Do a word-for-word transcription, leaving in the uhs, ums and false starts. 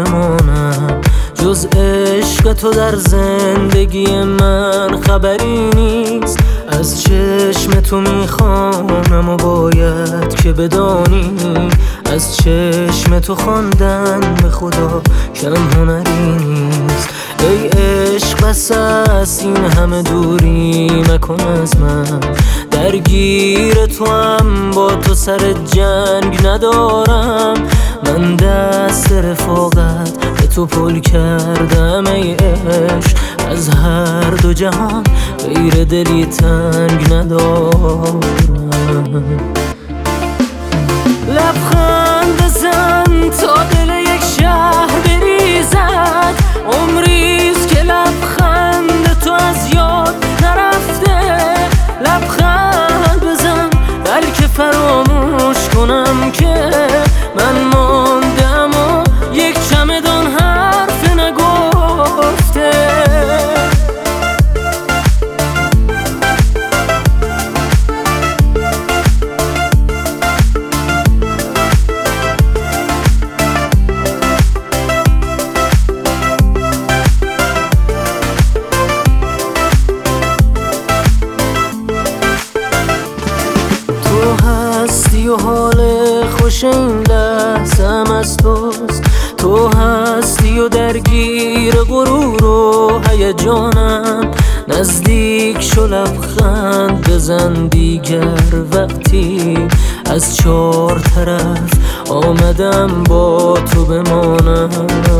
بمانم. جز عشق تو در زندگی من خبری نیست. از چشم تو میخوانم و باید که بدانی از چشم تو خواندن به خدا کم هنری نیست. ای عشق بس است این همه دوری مکن از من، درگیر تو هم با تو سر جنگ ندارم. من دست رفاقت به تو پل کردم ای عشق، از هر دو جهان غیر دلی تنگ ندارم. لبخند بزن تا دل یک شهر بریزد، عمریست که لبخند تو از یاد نرفته. لبخند بزن بلکه فراموش کنم که من ماندم و یک چمدان حرف نگفته. هستی و حال خوش این لحظم از توست. تو هستی و درگیر غرور و هیجانم. نزدیک شو لبخند بزن دیگر وقتی از چار طرف آمدم با تو بمانم.